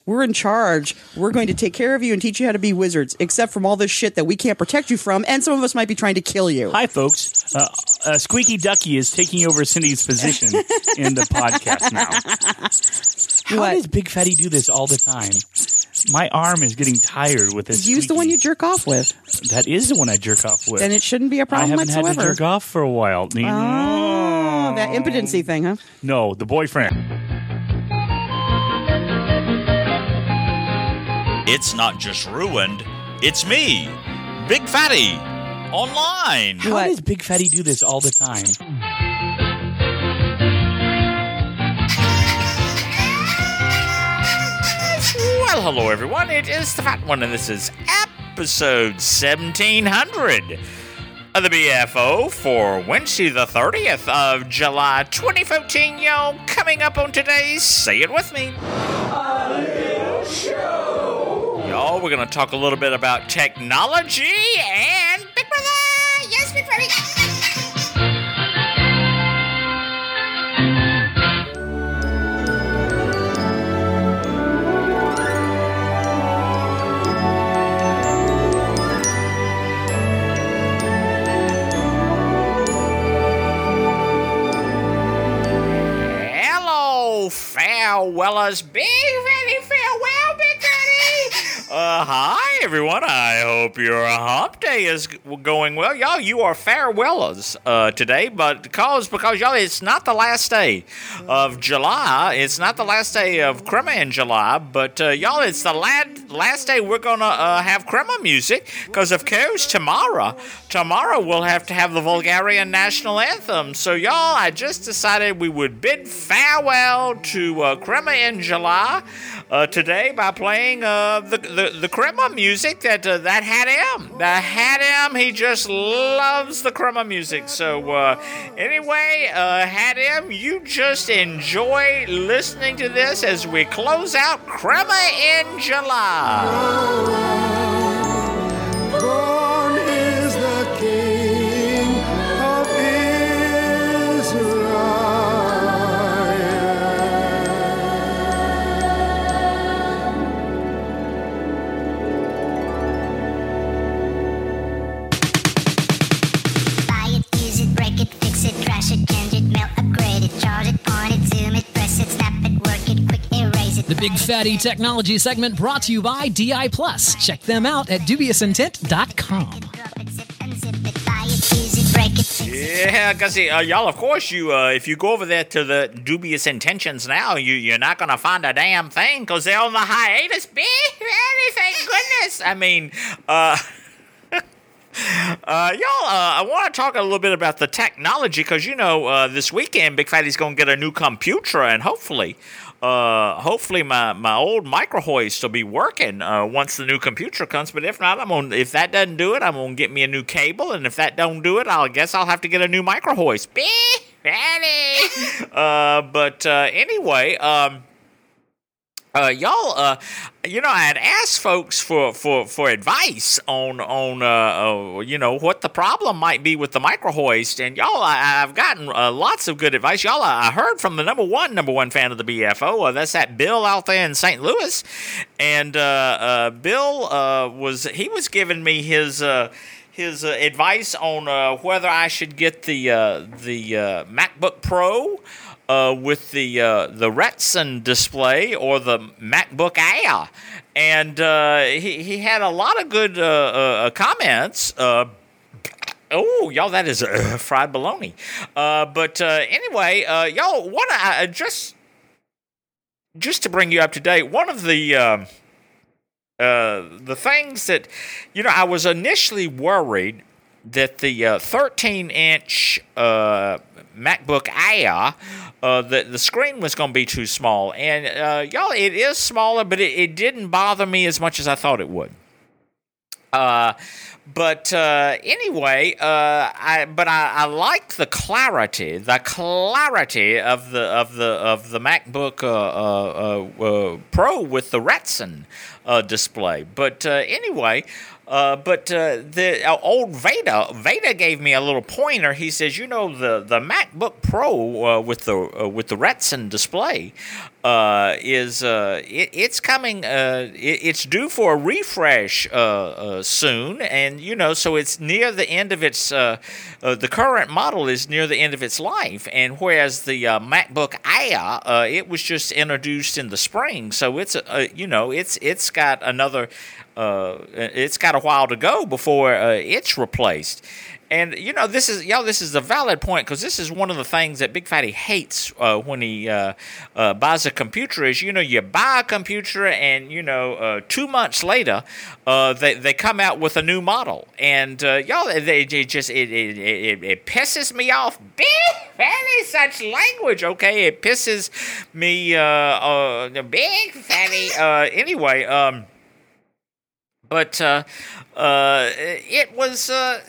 We're in charge. We're going to take care of you and teach you how to be wizards, except from all this shit that we can't protect you from, and some of us might be trying to kill you. Hi, folks. Squeaky Ducky is taking over Cindy's position in the podcast now. How does Big Fatty do this all the time? My arm is getting tired with this. Use the one you jerk off with. That is the one I jerk off with. Then it shouldn't be a problem whatsoever. I haven't had to jerk off for a while. Oh, that impotency thing, huh? No, the boyfriend. It's not just ruined, it's me, Big Fatty, online. How does Big Fatty do this all the time? Well, hello everyone, it is the Fat One, and this is episode 1700 of the BFO for Wednesday the 30th of July 2014. Yo, coming up on today's Say It With Me. A little show. Y'all, we're going to talk a little bit about technology and Big Brother. Yes, Big Brother. Farewellers, Big Fatty, farewell, Big Fatty. Hi, everyone. I hope your hump day is going well. Y'all, you are farewellers today, but because y'all, it's not the last day of July. It's not the last day of Crema in July, but y'all, it's the last day we're going to have Crema music, because, of course, tomorrow we'll have to have the Bulgarian national anthem. So, y'all, I just decided we would bid farewell to Crema in July today by playing the Crema music that had him. That had him. He just loves the Crema music. So anyway, had him. You just enjoy listening to this as we close out Crema in July. Born is the King of Israel. Buy it, use it, break it, fix it, trash it, change it, melt, upgrade it, charge it, point it, zoom it, press it, snap it, work it, quick erase it. The Big Fatty Technology segment brought to you by DI Plus. Check them out at dubiousintent.com. Yeah, because y'all, of course, if you go over there to the Dubious Intentions now, you're not going to find a damn thing because they're on the hiatus. Thank goodness. I mean, y'all, I want to talk a little bit about the technology because, this weekend, Big Fatty's going to get a new computer, and hopefully my old micro hoist will be working once the new computer comes. But if not, if that doesn't do it, I'm gonna get me a new cable, and if that don't do it, I guess I'll have to get a new micro hoist. But anyway, y'all, I had asked folks for advice on what the problem might be with the micro hoist, and y'all, I've gotten lots of good advice. Y'all, I heard from the number one fan of the BFO. That's that Bill out there in St. Louis, and Bill was giving me his advice on whether I should get the MacBook Pro with the Retson display or the MacBook Air, and he had a lot of good comments. Oh, y'all, that is fried bologna. But anyway, y'all, what I just to bring you up to date, one of the things that I was initially worried that the 13-inch MacBook Air, the screen was going to be too small. And, y'all, it is smaller, but it didn't bother me as much as I thought it would. But anyway, I like the clarity of the MacBook Pro with the Retina display. But anyway. The old Veda gave me a little pointer. He says, the MacBook Pro with the Retina display it's coming. It's due for a refresh soon, and so it's near the end of its. The current model is near the end of its life, and whereas the MacBook Air, it was just introduced in the spring, so it's it's got another. It's got a while to go before it's replaced. And, this is a valid point, because this is one of the things that Big Fatty hates when he buys a computer is, you buy a computer and, 2 months later, they come out with a new model. And, it pisses me off. Big Fatty, such language, okay? It pisses me, Big Fatty, anyway, but it was,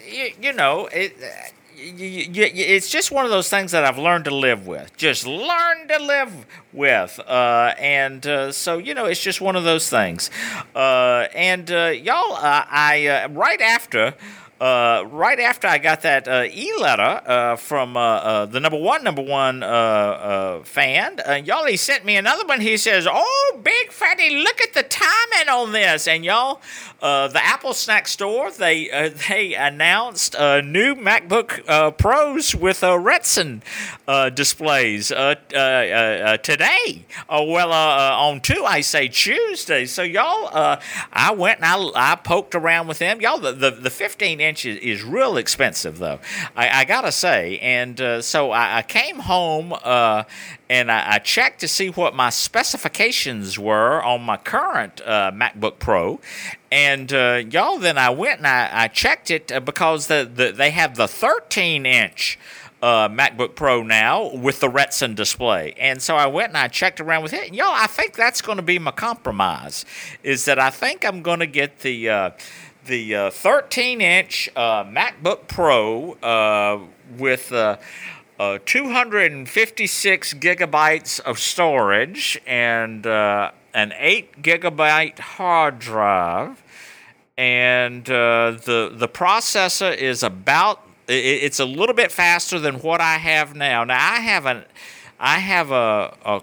it's just one of those things that I've learned to live with. Just learn to live with. And so, it's just one of those things. Y'all, I right after I got that e-letter from the number one fan, y'all, he sent me another one. He says, "Oh, Big Fatty, look at the timing on this." And y'all, the Apple Snack Store, they announced new MacBook Pros with Retina displays today. On Tuesday. So y'all, I went and I poked around with them. Y'all, the 15-inch is real expensive, though, I gotta say. And so I came home and I checked to see what my specifications were on my current MacBook Pro. And y'all, then I went and I checked it because they have the 13-inch MacBook Pro now with the Retina display. And so I went and I checked around with it. And y'all, I think that's going to be my compromise, is that I think I'm going to get the 13-inch MacBook Pro with 256 gigabytes of storage and an 8 gigabyte hard drive, and the processor is it's a little bit faster than what I have now. Now I have a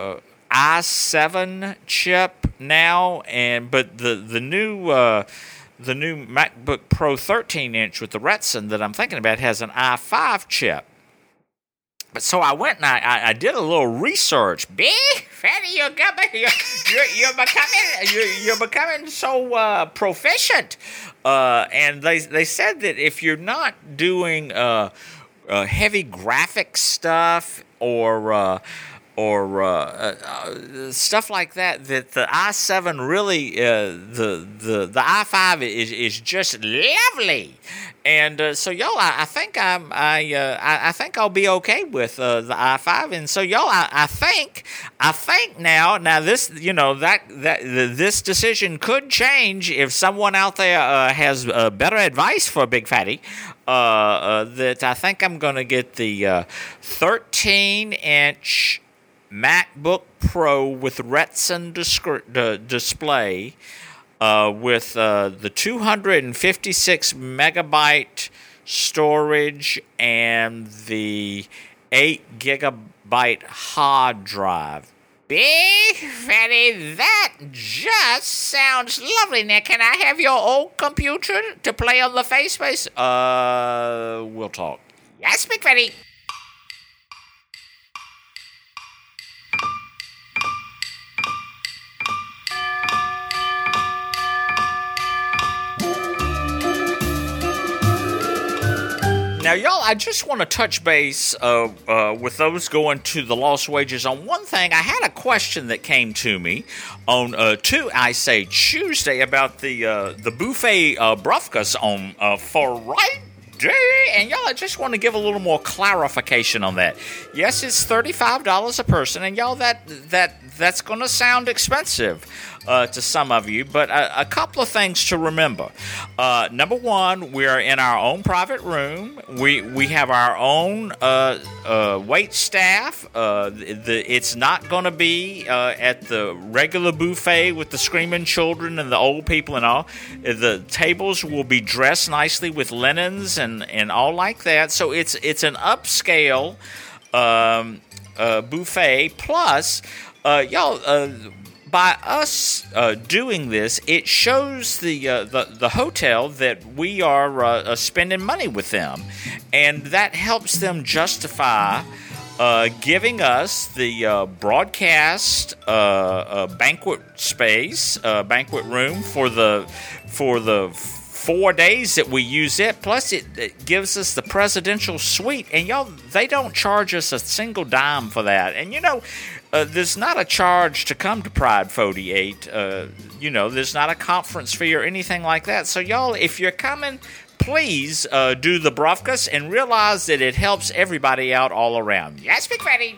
i7 chip now, but the new MacBook Pro 13-inch with the Retina that I'm thinking about has an i5 chip. But so I went and I did a little research. Big Fatty, you're becoming so proficient. And they said that if you're not doing heavy graphic stuff or stuff like that the i7 really the i5 is just lovely. And so y'all, I think I think I'll be okay with the i5. And so y'all, I think now this this decision could change if someone out there has better advice for Big Fatty. That I think I'm going to get the 13-inch MacBook Pro with Retina display with the 256 megabyte storage and the 8 gigabyte hard drive. Big Fatty, that just sounds lovely. Now, can I have your old computer to play on the FaceSpace? We'll talk. Yes, Big Fatty. Now, y'all, I just want to touch base with those going to the Lost Wages on one thing. I had a question that came to me on Tuesday about the buffet brufkas on Friday. And y'all, I just want to give a little more clarification on that. Yes, it's $35 a person, and y'all, that that's going to sound expensive to some of you, but a couple of things to remember. Number one, we are in our own private room. We have our own wait staff. It's not going to be at the regular buffet with the screaming children and the old people and all. The tables will be dressed nicely with linens and all like that. So it's an upscale buffet. Plus, y'all, by us doing this, it shows the hotel that we are spending money with them, and that helps them justify giving us the broadcast banquet space, banquet room for the 4 days that we use it. Plus, it gives us the presidential suite, and y'all, they don't charge us a single dime for that. And there's not a charge to come to Pride 48. There's not a conference fee or anything like that. So, y'all, if you're coming, please do the Brufkus and realize that it helps everybody out all around. Yes, Big Fatty.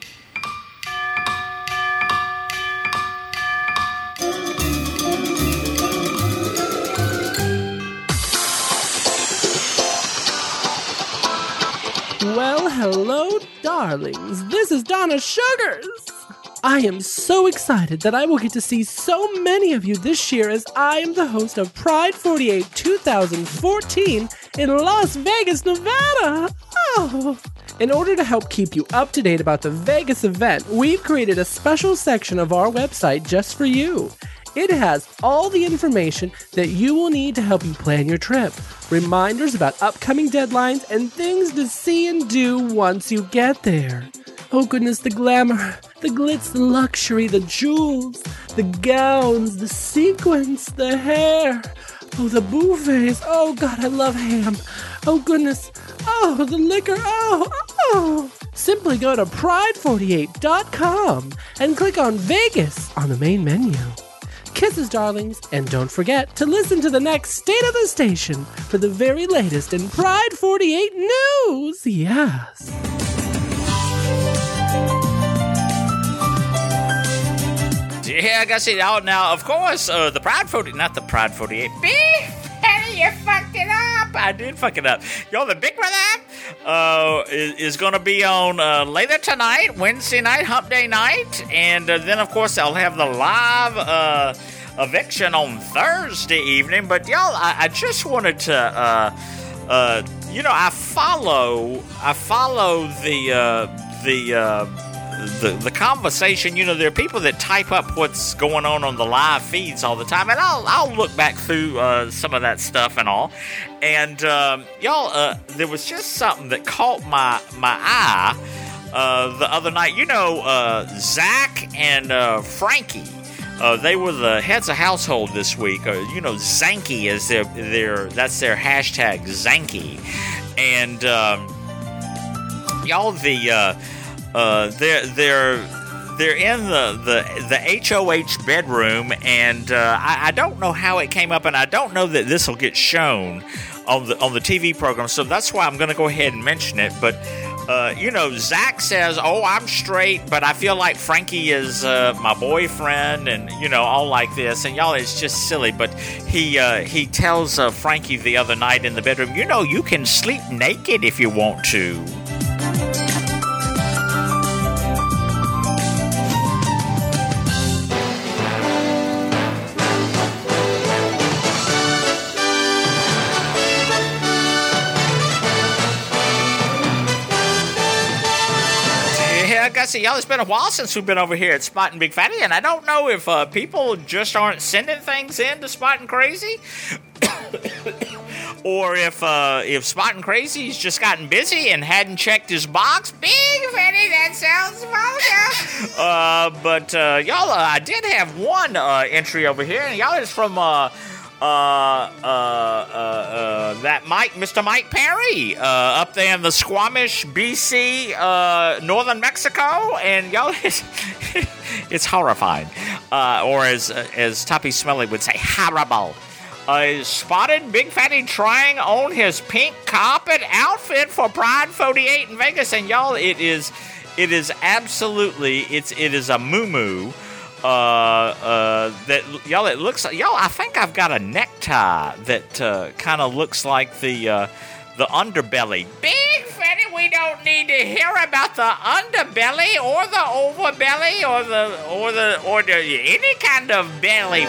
Well, hello, darlings. This is Donna Sugars. I am so excited that I will get to see so many of you this year, as I am the host of Pride 48 2014 in Las Vegas, Nevada. Oh. In order to help keep you up to date about the Vegas event, we've created a special section of our website just for you. It has all the information that you will need to help you plan your trip, reminders about upcoming deadlines, and things to see and do once you get there. Oh goodness, the glamour, the glitz, the luxury, the jewels, the gowns, the sequins, the hair. Oh, the buffets. Oh God, I love ham. Oh goodness. Oh, the liquor. Oh. Simply go to pride48.com and click on Vegas on the main menu. Kisses, darlings, and don't forget to listen to the next State of the Station for the very latest in Pride 48 news. Yes. Yeah, I gotta say, now, of course, the Pride 48, not the Pride 48. Benny, you fucked it up. I did fuck it up. Yo, the Big Brother is going to be on later tonight, Wednesday night, Hump Day night. And then, of course, I'll have the live eviction on Thursday evening. But, y'all, I just wanted to, I follow the conversation. There are people that type up what's going on the live feeds all the time, and I'll look back through some of that stuff and all. And y'all, there was just something that caught my eye the other night. Zach and Frankie. They were the heads of household this week. Zanky is that's their hashtag, Zanky. And y'all, they're in the HOH bedroom, and I don't know how it came up, and I don't know that this will get shown on the TV program, so that's why I'm going to go ahead and mention it. But Zach says, "Oh, I'm straight, but I feel like Frankie is my boyfriend," and all like this. And y'all, it's just silly. But he tells Frankie the other night in the bedroom, you can sleep naked if you want to. Y'all, it's been a while since we've been over here at Spottin' Big Fatty, and I don't know if people just aren't sending things in to Spottin' Crazy, or if Spottin' Crazy's just gotten busy and hadn't checked his box. Big Fatty, that sounds vulgar. But y'all, I did have one entry over here, and y'all, is from that Mr. Mike Perry, up there in the Squamish, BC, northern Mexico, and y'all, it's horrifying, or as Toppy Smelly would say, horrible. Spotted Big Fatty trying on his pink carpet outfit for Pride 48 in Vegas, and y'all, it is absolutely, it is a muumuu. that y'all. It looks like y'all. I think I've got a necktie that kind of looks like the underbelly. Big Fatty, we don't need to hear about the underbelly or the overbelly or the any kind of belly.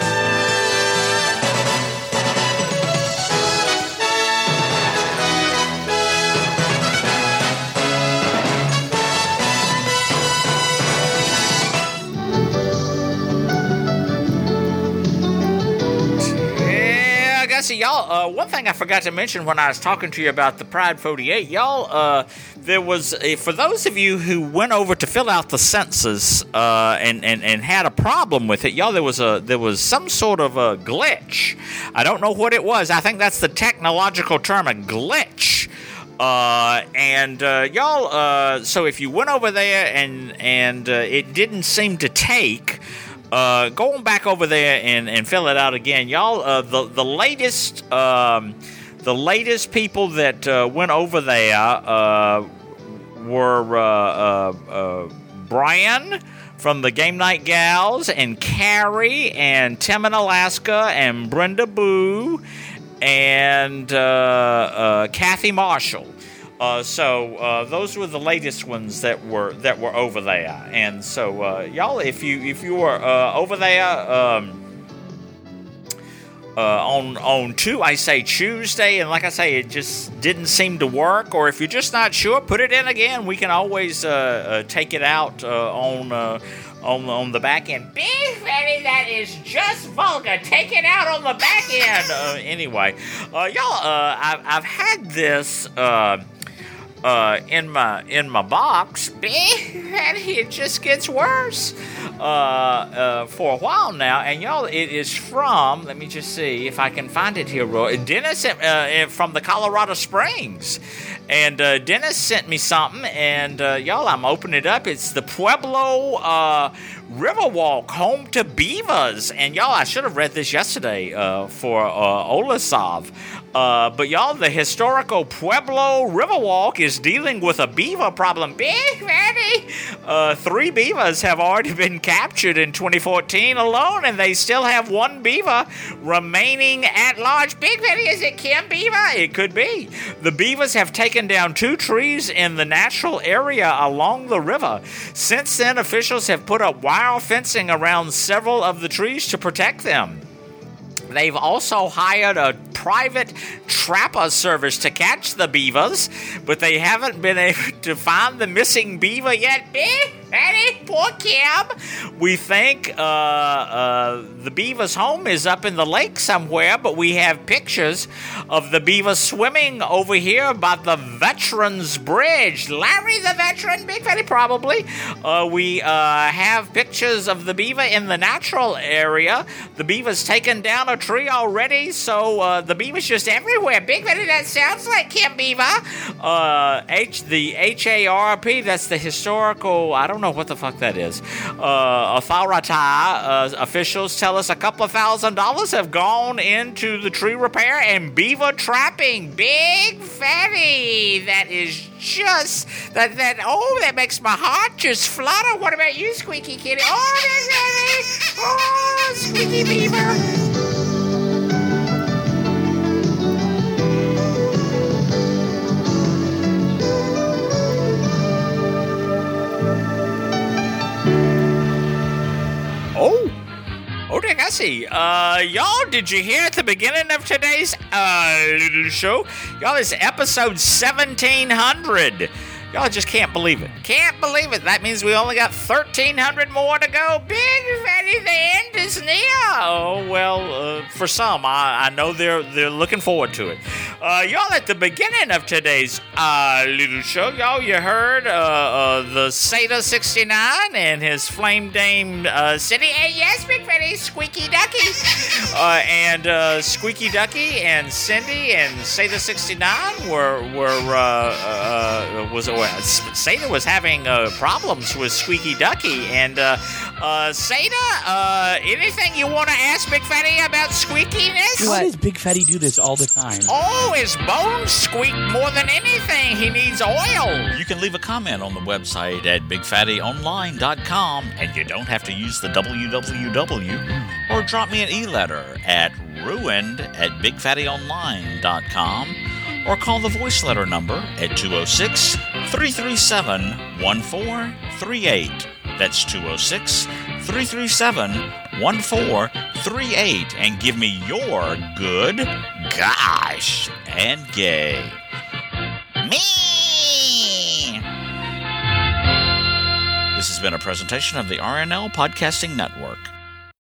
Y'all, one thing I forgot to mention when I was talking to you about the Pride 48, y'all, there was, for those of you who went over to fill out the census and had a problem with it, y'all, there was some sort of a glitch. I don't know what it was. I think that's the technological term, a glitch. Y'all, so if you went over there and it didn't seem to take, going back over there and fill it out again, y'all. The latest people that went over there were Brian from the Game Night Gals, and Carrie, and Tim in Alaska, and Brenda Boo, and Kathy Marshall. So those were the latest ones that were over there, and so y'all, if you were over there on Tuesday, and like I say, it just didn't seem to work, or if you're just not sure, put it in again. We can always take it out on the back end. Big Fatty, that is just vulgar. Take it out on the back end. Anyway, y'all, I've had this. In my box, and it just gets worse for a while now. And y'all, it is from, let me just see if I can find it here, Dennis from the Colorado Springs. And Dennis sent me something, and y'all, I'm opening it up. It's the Pueblo Riverwalk, home to beavers. And y'all, I should have read this yesterday for Olasov. But y'all, the historical Pueblo Riverwalk is dealing with a beaver problem. Big Fatty! 3 beavers have already been captured in 2014 alone, and they still have 1 beaver remaining at large. Big Fatty, is it Kim Beaver? It could be. The beavers have taken down 2 trees in the natural area along the river. Since then, officials have put up wire fencing around several of the trees to protect them. They've also hired a private trapper service to catch the beavers, but they haven't been able to find the missing beaver yet. Big Fatty, poor Kim. We think the beaver's home is up in the lake somewhere, but we have pictures of the beaver swimming over here by the Veterans Bridge. Larry the Veteran, Big Fatty, probably. We have pictures of the beaver in the natural area. The beaver's taken down a tree already, so the beaver's just everywhere. Big Fatty, that sounds like Kim Beaver. The HARP, that's the historical, I don't know what the fuck that is. Authority officials tell us a couple of $1,000 have gone into the tree repair and beaver trapping. Big Fatty, that is just that makes my heart just flutter. What about you, Squeaky Kitty? Oh, Big Fatty! Oh, Squeaky Beaver! Oh, Dick, I see. Y'all, did you hear at the beginning of today's little show? Y'all, it's episode 1700. Y'all just can't believe it. Can't believe it. That means we only got 1,300 more to go. Big Fatty, the end is near. Oh, well, for some, I know they're looking forward to it. Y'all, at the beginning of today's little show, y'all, you heard the Sata 69 and his Flame Dame Cindy. And yes, Big Fatty, Squeaky Ducky. And Squeaky Ducky and Cindy and Sata 69 Sata was having problems with Squeaky Ducky, and Sata, anything you want to ask Big Fatty about squeakiness? Why does Big Fatty do this all the time? Oh, his bones squeak more than anything. He needs oil. You can leave a comment on the website at bigfattyonline.com, and you don't have to use the www, or drop me an e-letter at ruined@bigfattyonline.com, or call the voice letter number at 206-337-1438. That's 206-337-1438, and give me your good, gosh, and gay. Me! This has been a presentation of the RNL Podcasting Network.